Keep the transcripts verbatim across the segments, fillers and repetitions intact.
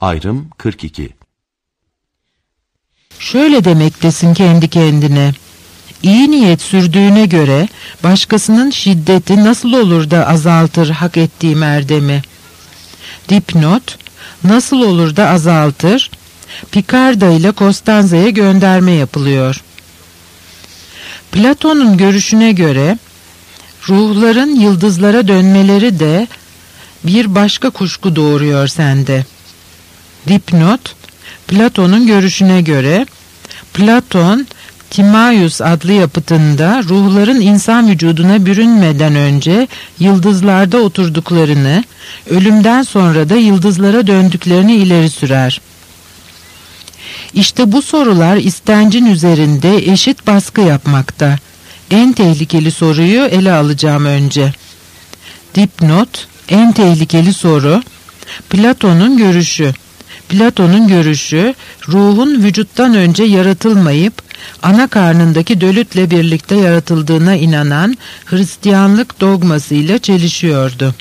Ayrım kırk iki. Şöyle demektesin kendi kendine. İyi niyet sürdüğüne göre başkasının şiddeti nasıl olur da azaltır hak ettiğim erdemi? Dipnot, nasıl olur da azaltır? Picarda ile Costanza'ya gönderme yapılıyor. Platon'un görüşüne göre ruhların yıldızlara dönmeleri de bir başka kuşku doğuruyor sende. Dipnot, Platon'un görüşüne göre Platon, Timaios adlı yapıtında ruhların insan vücuduna bürünmeden önce yıldızlarda oturduklarını, ölümden sonra da yıldızlara döndüklerini ileri sürer. İşte bu sorular istencin üzerinde eşit baskı yapmakta. En tehlikeli soruyu ele alacağım önce. Dipnot, en tehlikeli soru, Platon'un görüşü. Platon'un görüşü, ruhun vücuttan önce yaratılmayıp, ana karnındaki dölütle birlikte yaratıldığına inanan Hristiyanlık dogmasıyla çelişiyordu.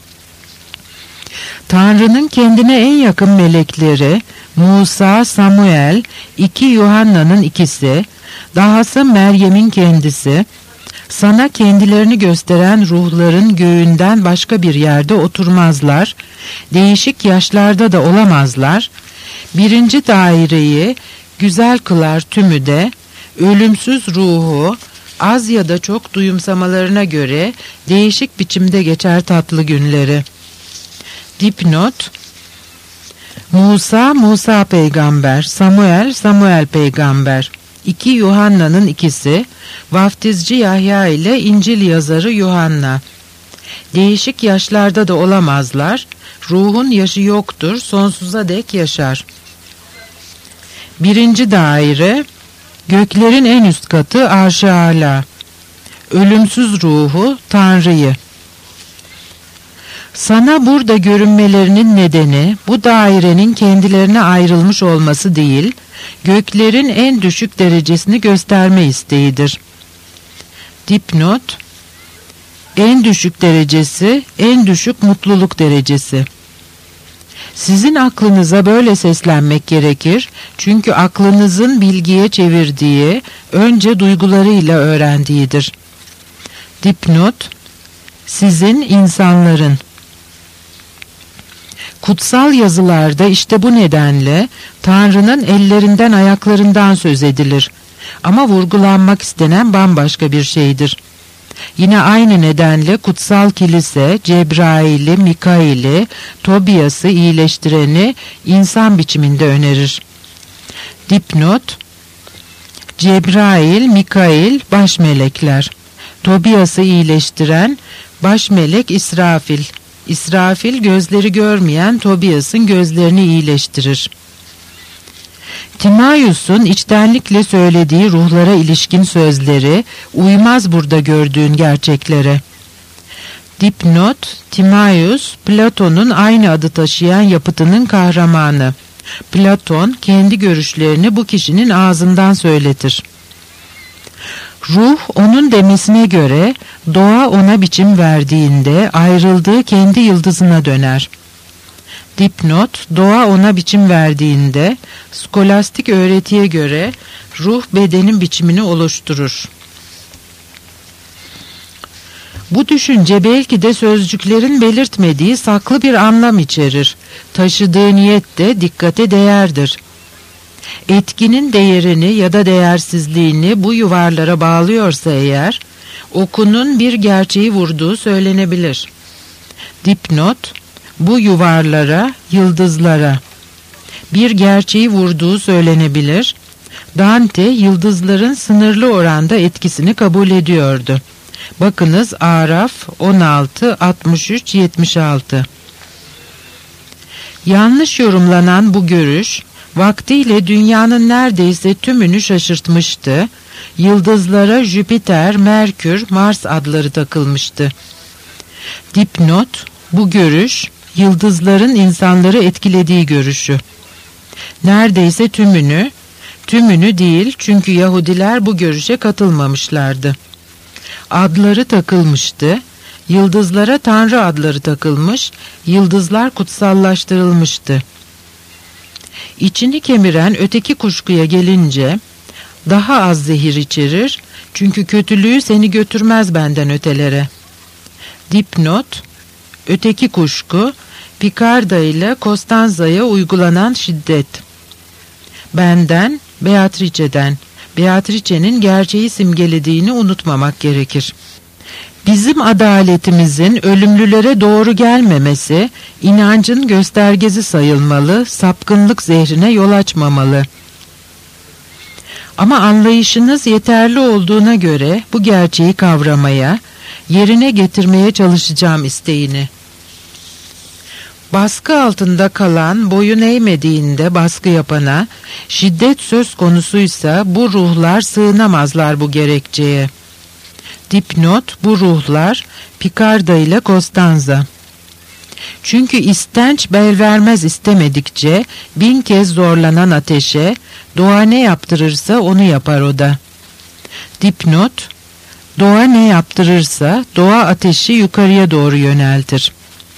Tanrı'nın kendine en yakın melekleri, Musa, Samuel, iki Yuhanna'nın ikisi, dahası Meryem'in kendisi, sana kendilerini gösteren ruhların göğünden başka bir yerde oturmazlar, değişik yaşlarda da olamazlar, birinci daireyi güzel kılar tümü de, ölümsüz ruhu az ya da çok duyumsamalarına göre değişik biçimde geçer tatlı günleri. Dipnot, Musa, Musa peygamber, Samuel, Samuel peygamber. İki Yuhanna'nın ikisi, vaftizci Yahya ile İncil yazarı Yuhanna. Değişik yaşlarda da olamazlar, ruhun yaşı yoktur, sonsuza dek yaşar. Birinci daire, göklerin en üst katı Arş-ı Âlâ. Ölümsüz ruhu, Tanrı'yı. Sana burada görünmelerinin nedeni bu dairenin kendilerine ayrılmış olması değil, göklerin en düşük derecesini gösterme isteğidir. Dipnot, en düşük derecesi, en düşük mutluluk derecesi. Sizin aklınıza böyle seslenmek gerekir, çünkü aklınızın bilgiye çevirdiği, önce duygularıyla öğrendiğidir. Dipnot, sizin insanların. Kutsal yazılarda işte bu nedenle Tanrı'nın ellerinden ayaklarından söz edilir. Ama vurgulanmak istenen bambaşka bir şeydir. Yine aynı nedenle kutsal kilise Cebrail'i, Mikail'i, Tobias'ı iyileştireni insan biçiminde önerir. Dipnot, Cebrail, Mikail baş melekler. Tobias'ı iyileştiren baş melek İsrafil. İsrafil gözleri görmeyen Tobias'ın gözlerini iyileştirir. Timaios'un içtenlikle söylediği ruhlara ilişkin sözleri uymaz burada gördüğün gerçeklere. Dipnot, Timaios, Platon'un aynı adı taşıyan yapıtının kahramanı. Platon kendi görüşlerini bu kişinin ağzından söyletir. Ruh onun demesine göre doğa ona biçim verdiğinde ayrıldığı kendi yıldızına döner. Dipnot, doğa ona biçim verdiğinde skolastik öğretiye göre ruh bedenin biçimini oluşturur. Bu düşünce belki de sözcüklerin belirtmediği saklı bir anlam içerir. Taşıdığı niyet de dikkate değerdir. Etkinin değerini ya da değersizliğini bu yuvarlara bağlıyorsa eğer, okunun bir gerçeği vurduğu söylenebilir. Dipnot, bu yuvarlara, yıldızlara bir gerçeği vurduğu söylenebilir. Dante yıldızların sınırlı oranda etkisini kabul ediyordu. Bakınız Araf on altı altmış üç yetmiş altı. Yanlış yorumlanan bu görüş, vaktiyle dünyanın neredeyse tümünü şaşırtmıştı. Yıldızlara Jüpiter, Merkür, Mars adları takılmıştı. Dipnot, bu görüş, yıldızların insanları etkilediği görüşü. Neredeyse tümünü, tümünü değil çünkü Yahudiler bu görüşe katılmamışlardı. Adları takılmıştı, yıldızlara Tanrı adları takılmış, yıldızlar kutsallaştırılmıştı. İçini kemiren öteki kuşkuya gelince daha az zehir içerir, çünkü kötülüğü seni götürmez benden ötelere. Dipnot: öteki kuşku, Picarda ile Costanza'ya uygulanan şiddet. Benden, Beatrice'den, Beatrice'nin gerçeği simgelediğini unutmamak gerekir. Bizim adaletimizin ölümlülere doğru gelmemesi, inancın göstergesi sayılmalı, sapkınlık zehrine yol açmamalı. Ama anlayışınız yeterli olduğuna göre bu gerçeği kavramaya, yerine getirmeye çalışacağım isteğini. Baskı altında kalan, boyun eğmediğinde baskı yapana, şiddet söz konusuysa bu ruhlar sığınamazlar bu gerekçeye. Dipnot: bu ruhlar Picarda ile Costanza. Çünkü istenç bel vermez istemedikçe bin kez zorlanan ateşe doğa ne yaptırırsa onu yapar o da. Dipnot: doğa ne yaptırırsa doğa ateşi yukarıya doğru yöneltir.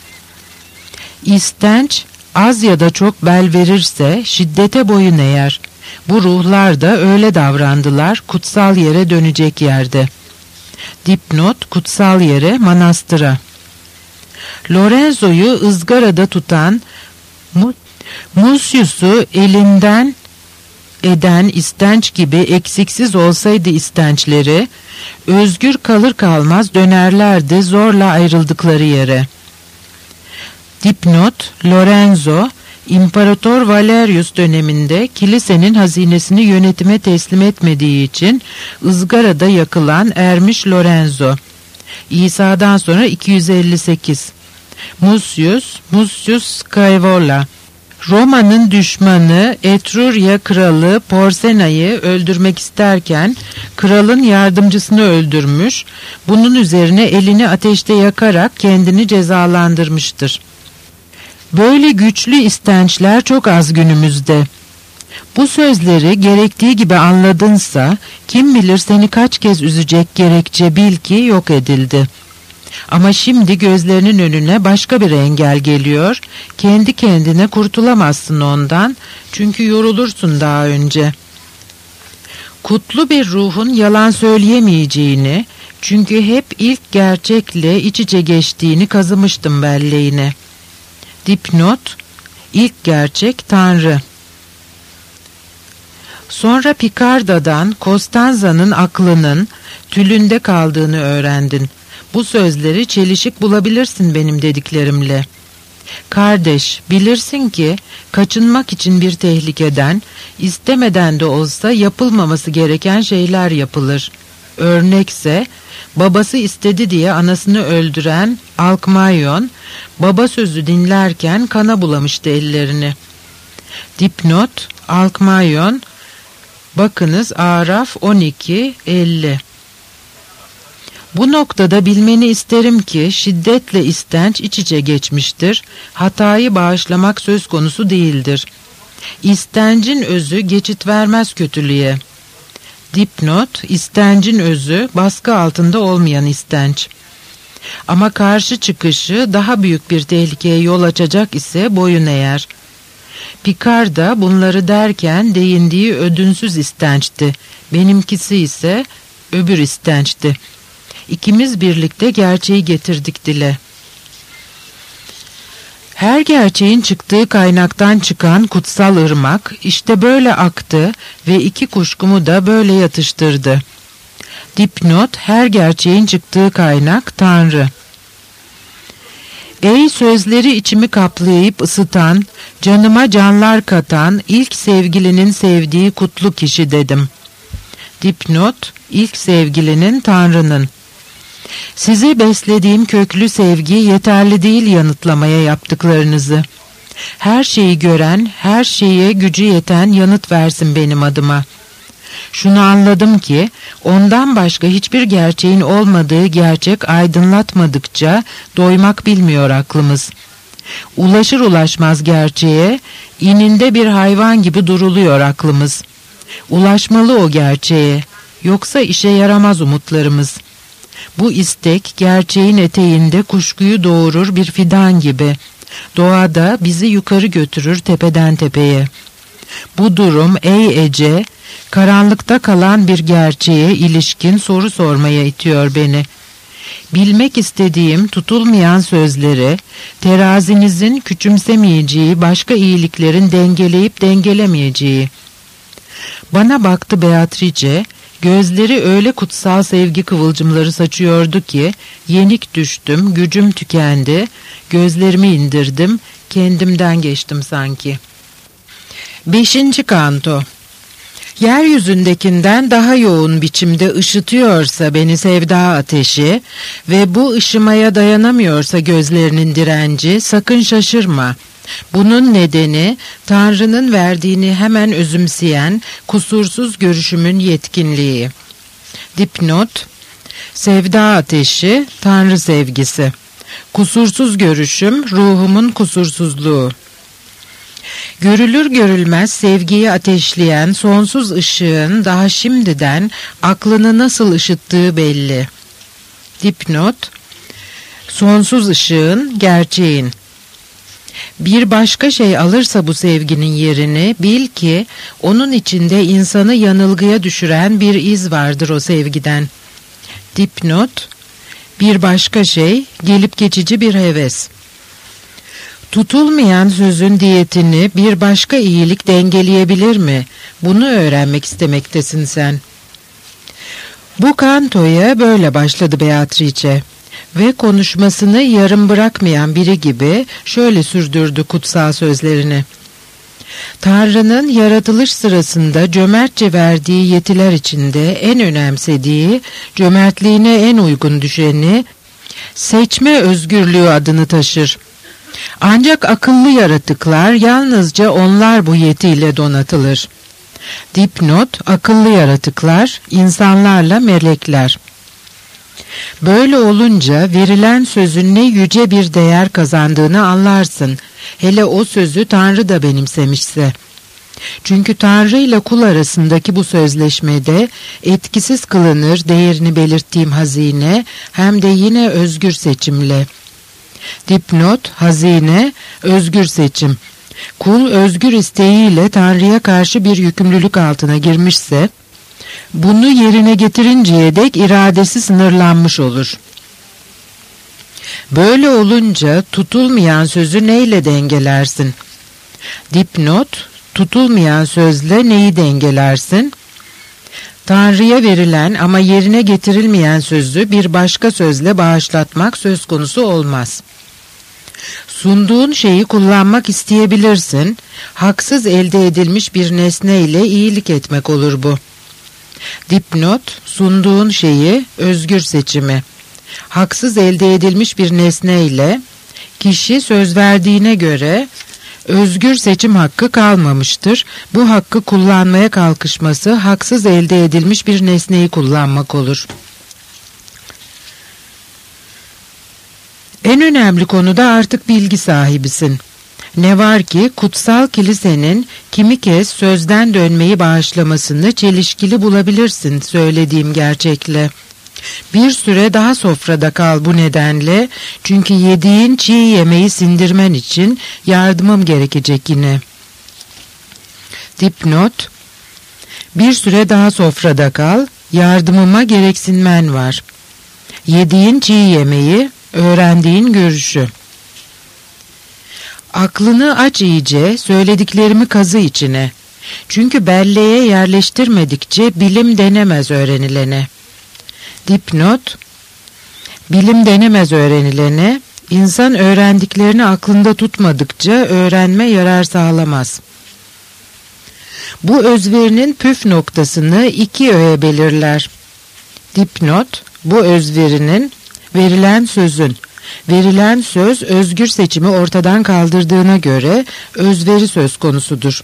İstenç az ya da çok bel verirse şiddete boyun eğer. Bu ruhlar da öyle davrandılar kutsal yere dönecek yerde. Dipnot: kutsal yere, manastıra. Lorenzo'yu ızgarada tutan Mucius'u elinden eden istenç gibi eksiksiz olsaydı istençleri, özgür kalır kalmaz dönerlerdi zorla ayrıldıkları yere. Dipnot: Lorenzo, İmparator Valerius döneminde kilisenin hazinesini yönetime teslim etmediği için ızgarada yakılan ermiş Lorenzo. İsa'dan sonra iki yüz elli sekiz. Mucius, Mucius Scaevola. Roma'nın düşmanı Etrurya kralı Porsena'yı öldürmek isterken kralın yardımcısını öldürmüş, bunun üzerine elini ateşte yakarak kendini cezalandırmıştır. Böyle güçlü istençler çok az günümüzde. Bu sözleri gerektiği gibi anladınsa, kim bilir seni kaç kez üzecek gerekçe bil ki yok edildi. Ama şimdi gözlerinin önüne başka bir engel geliyor, kendi kendine kurtulamazsın ondan, çünkü yorulursun daha önce. Kutlu bir ruhun yalan söyleyemeyeceğini, çünkü hep ilk gerçekle iç içe geçtiğini kazımıştım belleğine. Dipnot: ilk gerçek Tanrı. Sonra Picarda'dan Costanza'nın aklının tülünde kaldığını öğrendin. Bu sözleri çelişik bulabilirsin benim dediklerimle. Kardeş, bilirsin ki kaçınmak için bir tehlikeden, istemeden de olsa yapılmaması gereken şeyler yapılır. Örnekse, babası istedi diye anasını öldüren Alkmayon, baba sözü dinlerken kana bulamıştı ellerini. Dipnot: Alkmayon, bakınız Araf on iki elli. Bu noktada bilmeni isterim ki şiddetle istenç iç içe geçmiştir, hatayı bağışlamak söz konusu değildir. İstencin özü geçit vermez kötülüğe. Dipnot: istencin özü baskı altında olmayan istenç. Ama karşı çıkışı daha büyük bir tehlikeye yol açacak ise boyun eğer. Picarda bunları derken değindiği ödünsüz istençti. Benimkisi ise öbür istençti. İkimiz birlikte gerçeği getirdik dile. Her gerçeğin çıktığı kaynaktan çıkan kutsal ırmak işte böyle aktı ve iki kuşkumu da böyle yatıştırdı. Dipnot: her gerçeğin çıktığı kaynak Tanrı. Ey sözleri içimi kaplayıp ısıtan, canıma canlar katan ilk sevgilinin sevdiği kutlu kişi dedim. Dipnot: ilk sevgilinin Tanrı'nın. Size beslediğim köklü sevgi yeterli değil yanıtlamaya yaptıklarınızı. Her şeyi gören, her şeye gücü yeten yanıt versin benim adıma. Şunu anladım ki, ondan başka hiçbir gerçeğin olmadığı gerçek aydınlatmadıkça doymak bilmiyor aklımız. Ulaşır ulaşmaz gerçeğe, ininde bir hayvan gibi duruluyor aklımız. Ulaşmalı o gerçeğe, yoksa işe yaramaz umutlarımız. Bu istek gerçeğin eteğinde kuşkuyu doğurur bir fidan gibi. Doğada bizi yukarı götürür tepeden tepeye. Bu durum ey Ece, karanlıkta kalan bir gerçeğe ilişkin soru sormaya itiyor beni. Bilmek istediğim tutulmayan sözleri, terazinizin küçümsemeyeceği başka iyiliklerin dengeleyip dengelemeyeceği. Bana baktı Beatrice, gözleri öyle kutsal sevgi kıvılcımları saçıyordu ki, yenik düştüm, gücüm tükendi, gözlerimi indirdim, kendimden geçtim sanki. Beşinci kanto. Yeryüzündekinden daha yoğun biçimde ışıtıyorsa beni sevda ateşi ve bu ışımaya dayanamıyorsa gözlerinin direnci, sakın şaşırma. Bunun nedeni Tanrı'nın verdiğini hemen özümseyen kusursuz görüşümün yetkinliği. Dipnot: sevda ateşi, Tanrı sevgisi. Kusursuz görüşüm, ruhumun kusursuzluğu. Görülür görülmez sevgiyi ateşleyen sonsuz ışığın daha şimdiden aklını nasıl ışıttığı belli. Dipnot: sonsuz ışığın, gerçeğin. Bir başka şey alırsa bu sevginin yerini, bil ki onun içinde insanı yanılgıya düşüren bir iz vardır o sevgiden. Dipnot: bir başka şey, gelip geçici bir heves. Tutulmayan sözün diyetini bir başka iyilik dengeleyebilir mi? Bunu öğrenmek istemektesin sen. Bu kantoya böyle başladı Beatrice ve konuşmasını yarım bırakmayan biri gibi şöyle sürdürdü kutsal sözlerini. Tanrı'nın yaratılış sırasında cömertçe verdiği yetiler içinde en önemsediği, cömertliğine en uygun düşeni, seçme özgürlüğü adını taşır. Ancak akıllı yaratıklar yalnızca onlar bu yetiyle donatılır. Dipnot: akıllı yaratıklar, insanlarla melekler. Böyle olunca verilen sözün ne yüce bir değer kazandığını anlarsın. Hele o sözü Tanrı da benimsemişse. Çünkü Tanrı ile kul arasındaki bu sözleşmede etkisiz kılınır değerini belirttiğim hazine, hem de yine özgür seçimle. Dipnot: hazine, özgür seçim. Kul özgür isteğiyle Tanrı'ya karşı bir yükümlülük altına girmişse, bunu yerine getirinceye dek iradesi sınırlanmış olur. Böyle olunca tutulmayan sözü neyle dengelersin? Dipnot: tutulmayan sözle neyi dengelersin? Tanrı'ya verilen ama yerine getirilmeyen sözü bir başka sözle bağışlatmak söz konusu olmaz. Sunduğun şeyi kullanmak isteyebilirsin, haksız elde edilmiş bir nesne ile iyilik etmek olur bu. Dipnot: sunduğun şeyi, özgür seçimi. Haksız elde edilmiş bir nesne ile kişi söz verdiğine göre özgür seçim hakkı kalmamıştır. Bu hakkı kullanmaya kalkışması haksız elde edilmiş bir nesneyi kullanmak olur. En önemli konuda artık bilgi sahibisin. Ne var ki kutsal kilisenin kimi kez sözden dönmeyi bağışlamasını çelişkili bulabilirsin söylediğim gerçekle. Bir süre daha sofrada kal bu nedenle, çünkü yediğin çiğ yemeği sindirmen için yardımım gerekecek yine. Dipnot: bir süre daha sofrada kal, yardımıma gereksinmen var. Yediğin çiğ yemeği, öğrendiğin görüşü. Aklını aç iyice, söylediklerimi kazı içine. Çünkü belleğe yerleştirmedikçe bilim denemez öğrenilene. Dipnot: bilim denemez öğrenilene, insan öğrendiklerini aklında tutmadıkça öğrenme yarar sağlamaz. Bu özverinin püf noktasını iki öğe belirler. Dipnot: bu özverinin, verilen sözün, verilen söz özgür seçimi ortadan kaldırdığına göre özveri söz konusudur.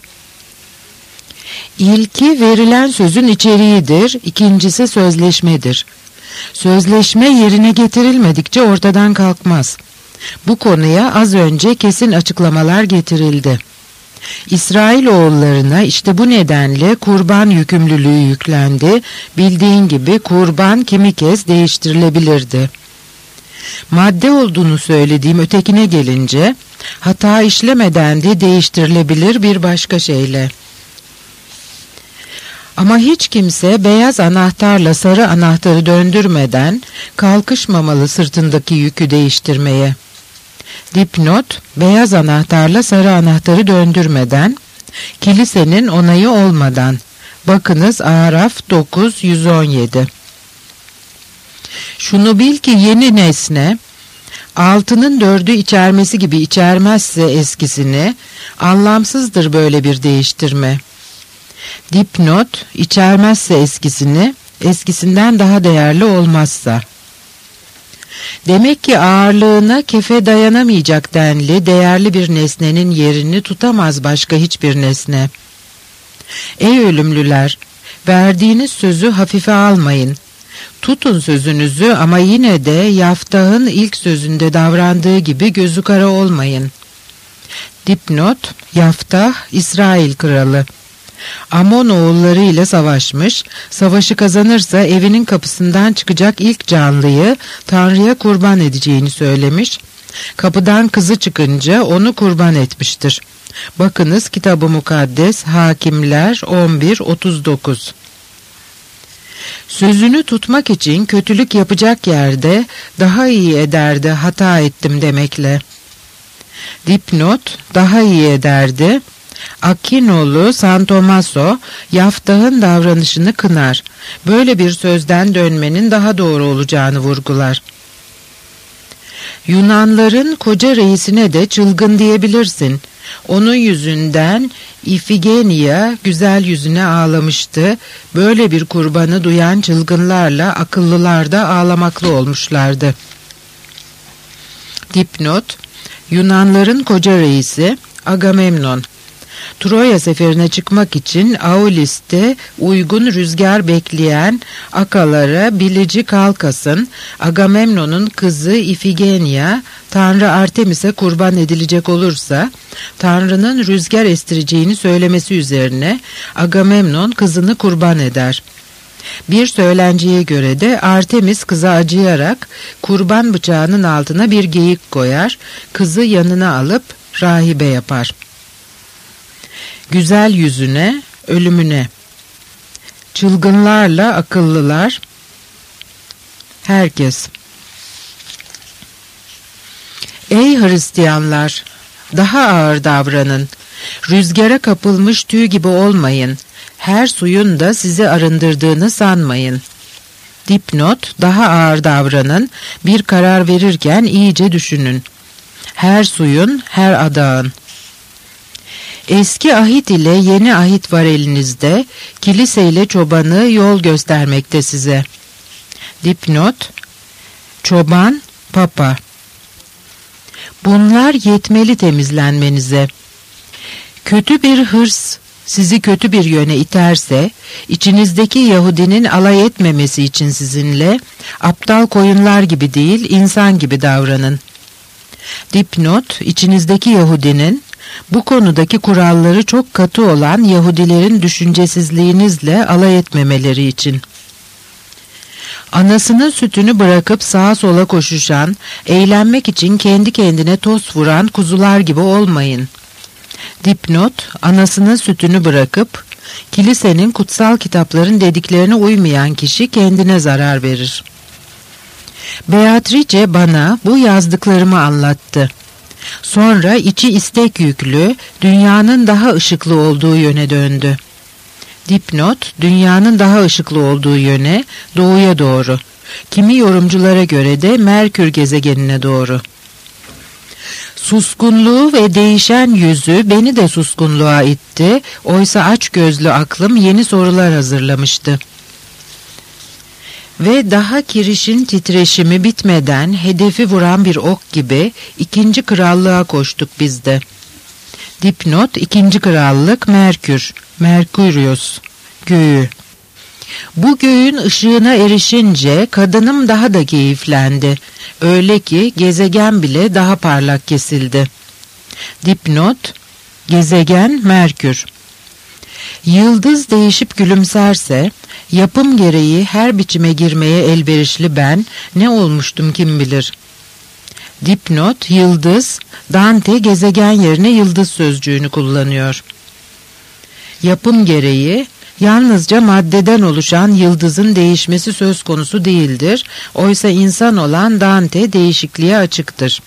İlki verilen sözün içeriğidir, ikincisi sözleşmedir. Sözleşme yerine getirilmedikçe ortadan kalkmaz. Bu konuya az önce kesin açıklamalar getirildi. İsrailoğullarına işte bu nedenle kurban yükümlülüğü yüklendi. Bildiğin gibi kurban kimi kez değiştirilebilirdi. Madde olduğunu söylediğim ötekine gelince, hata işlemeden de değiştirilebilir bir başka şeyle. Ama hiç kimse beyaz anahtarla sarı anahtarı döndürmeden kalkışmamalı sırtındaki yükü değiştirmeye. Dipnot, beyaz anahtarla sarı anahtarı döndürmeden, kilisenin onayı olmadan. Bakınız Araf dokuz yüz on yedi. Şunu bil ki yeni nesne, altının dördü içermesi gibi içermezse eskisini, anlamsızdır böyle bir değiştirme. Dipnot, içermezse eskisini, eskisinden daha değerli olmazsa. Demek ki ağırlığına kefe dayanamayacak denli değerli bir nesnenin yerini tutamaz başka hiçbir nesne. Ey ölümlüler, verdiğiniz sözü hafife almayın. Tutun sözünüzü ama yine de Yaftah'ın ilk sözünde davrandığı gibi gözü kara olmayın. Dipnot, Yaftah, İsrail kralı. Amon oğulları ile savaşmış, savaşı kazanırsa evinin kapısından çıkacak ilk canlıyı Tanrı'ya kurban edeceğini söylemiş. Kapıdan kızı çıkınca onu kurban etmiştir. Bakınız Kitab-ı Mukaddes Hakimler on bir otuz dokuz. Sözünü tutmak için kötülük yapacak yerde daha iyi ederdi hata ettim demekle. Dipnot, daha iyi ederdi. Akinoğlu San Tomaso, Yaftah'ın davranışını kınar. Böyle bir sözden dönmenin daha doğru olacağını vurgular. Yunanların koca reisine de çılgın diyebilirsin. Onun yüzünden İfigenia güzel yüzüne ağlamıştı. Böyle bir kurbanı duyan çılgınlarla akıllılar da ağlamaklı olmuşlardı. Dipnot, Yunanların koca reisi Agamemnon. Troya seferine çıkmak için Aulis'te uygun rüzgar bekleyen Akalara bilici Kalkas'ın Agamemnon'un kızı Ifigenia Tanrı Artemis'e kurban edilecek olursa Tanrı'nın rüzgar estireceğini söylemesi üzerine Agamemnon kızını kurban eder. Bir söylenceye göre de Artemis kıza acıyarak kurban bıçağının altına bir geyik koyar, kızı yanına alıp rahibe yapar. Güzel yüzüne, ölümüne. Çılgınlarla akıllılar, herkes. Ey Hristiyanlar, daha ağır davranın. Rüzgara kapılmış tüy gibi olmayın. Her suyun da sizi arındırdığını sanmayın. Dipnot, daha ağır davranın. Bir karar verirken iyice düşünün. Her suyun, her adağın. Eski ahit ile yeni ahit var elinizde, kiliseyle çobanı yol göstermekte size. Dipnot, çoban, papa. Bunlar yetmeli temizlenmenize. Kötü bir hırs sizi kötü bir yöne iterse, içinizdeki Yahudinin alay etmemesi için sizinle, aptal koyunlar gibi değil, insan gibi davranın. Dipnot, içinizdeki Yahudinin, bu konudaki kuralları çok katı olan Yahudilerin düşüncesizliğinizle alay etmemeleri için. Anasının sütünü bırakıp sağa sola koşuşan, eğlenmek için kendi kendine toz vuran kuzular gibi olmayın. Dipnot, anasının sütünü bırakıp, kilisenin kutsal kitapların dediklerine uymayan kişi kendine zarar verir. Beatrice bana bu yazdıklarımı anlattı. Sonra içi istek yüklü, dünyanın daha ışıklı olduğu yöne döndü. Dipnot, dünyanın daha ışıklı olduğu yöne, doğuya doğru. Kimi yorumculara göre de Merkür gezegenine doğru. Suskunluğu ve değişen yüzü beni de suskunluğa itti, oysa açgözlü aklım yeni sorular hazırlamıştı. Ve daha kirişin titreşimi bitmeden hedefi vuran bir ok gibi ikinci krallığa koştuk biz de. Dipnot, ikinci krallık Merkür, Merkurius, göğü. Bu göğün ışığına erişince kadınım daha da keyiflendi. Öyle ki gezegen bile daha parlak kesildi. Dipnot, gezegen Merkür. Yıldız değişip gülümserse, yapım gereği her biçime girmeye elverişli ben ne olmuştum kim bilir. Dipnot, yıldız, Dante gezegen yerine yıldız sözcüğünü kullanıyor. Yapım gereği, Yalnızca maddeden oluşan yıldızın değişmesi söz konusu değildir. Oysa insan olan Dante değişikliğe açıktır.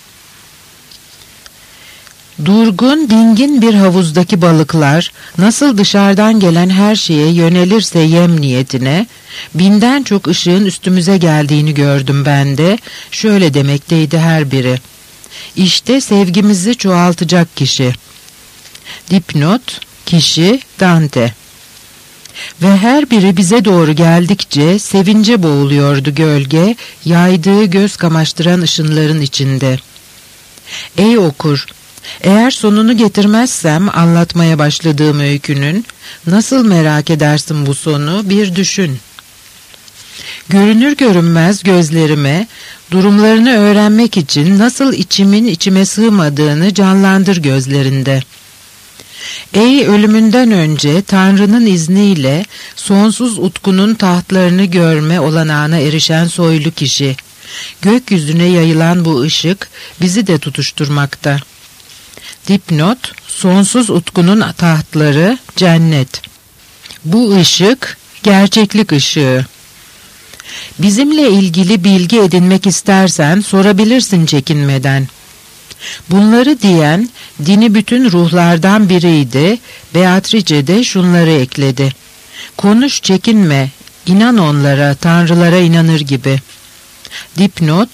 Durgun, dingin bir havuzdaki balıklar nasıl dışarıdan gelen her şeye yönelirse yem niyetine, binden çok ışığın üstümüze geldiğini gördüm ben de. Şöyle demekteydi her biri: İşte sevgimizi çoğaltacak kişi. Dipnot: kişi Dante. Ve her biri bize doğru geldikçe sevince boğuluyordu gölge, yaydığı göz kamaştıran ışınların içinde. Ey okur! Eğer sonunu getirmezsem anlatmaya başladığım öykünün, nasıl merak edersin bu sonu, bir düşün. Görünür görünmez gözlerime, durumlarını öğrenmek için nasıl içimin içime sığmadığını canlandır gözlerinde. Ey ölümünden önce Tanrı'nın izniyle sonsuz utkunun tahtlarını görme olanağına erişen soylu kişi, gökyüzüne yayılan bu ışık bizi de tutuşturmakta. Dipnot: sonsuz utkunun tahtları cennet. Bu ışık gerçeklik ışığı. Bizimle ilgili bilgi edinmek istersen sorabilirsin çekinmeden. Bunları diyen dini bütün ruhlardan biriydi. Beatrice de şunları ekledi: konuş, çekinme, inan onlara, tanrılara inanır gibi. Dipnot: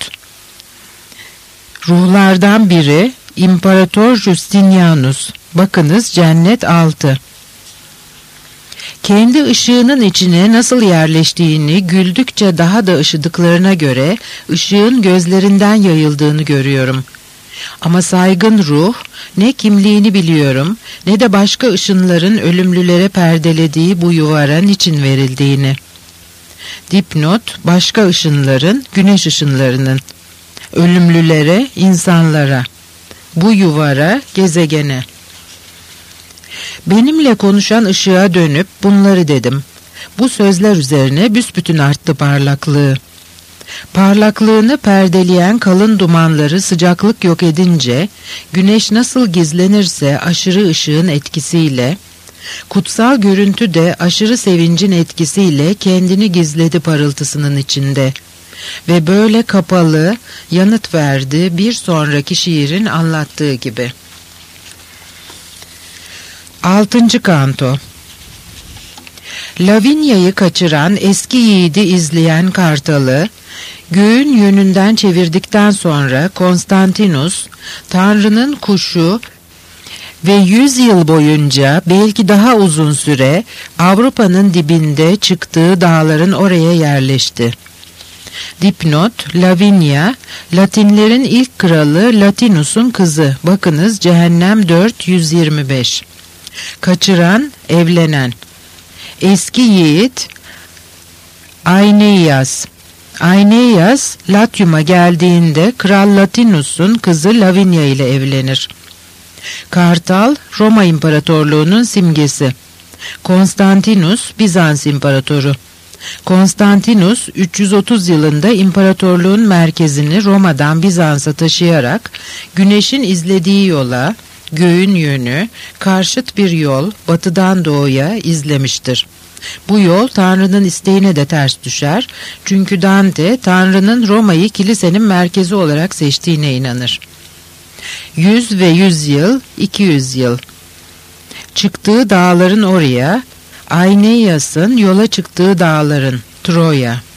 ruhlardan biri İmparator Justinianus. Bakınız Cennet altı. Kendi ışığının içine nasıl yerleştiğini, güldükçe daha da ışıdıklarına göre ışığın gözlerinden yayıldığını görüyorum. Ama saygın ruh, ne kimliğini biliyorum, ne de başka ışınların ölümlülere perdelediği bu yuvara niçin verildiğini. Dipnot: başka ışınların, güneş ışınlarının, ölümlülere, insanlara, bu yuvara, gezegene. Benimle konuşan ışığa dönüp bunları dedim. Bu sözler üzerine büsbütün arttı parlaklığı. Parlaklığını perdeleyen kalın dumanları sıcaklık yok edince, güneş nasıl gizlenirse aşırı ışığın etkisiyle, kutsal görüntü de aşırı sevincin etkisiyle kendini gizledi parıltısının içinde. Ve böyle kapalı, yanıt verdi bir sonraki şiirin anlattığı gibi. Altıncı kanto. Lavinia'yı kaçıran eski yiğidi izleyen kartalı, göğün yönünden çevirdikten sonra Konstantinus, Tanrı'nın kuşu ve yüz yıl boyunca belki daha uzun süre Avrupa'nın dibinde çıktığı dağların oraya yerleşti. Dipnot: Lavinia, Latinlerin ilk kralı Latinus'un kızı. Bakınız Cehennem dört yüz yirmi beş. Kaçıran, evlenen. Eski yiğit Aeneas. Aeneas, Latium'a geldiğinde Kral Latinus'un kızı Lavinia ile evlenir. Kartal, Roma İmparatorluğu'nun simgesi. Konstantinus, Bizans İmparatoru. Konstantinus üç yüz otuz yılında imparatorluğun merkezini Roma'dan Bizans'a taşıyarak güneşin izlediği yola, göğün yönü, karşıt bir yol batıdan doğuya izlemiştir. Bu yol Tanrı'nın isteğine de ters düşer. Çünkü Dante Tanrı'nın Roma'yı kilisenin merkezi olarak seçtiğine inanır. Yüz ve yüz yıl, iki yüz yıl. Çıktığı dağların oraya, Aeneas'ın yola çıktığı dağların, Troya.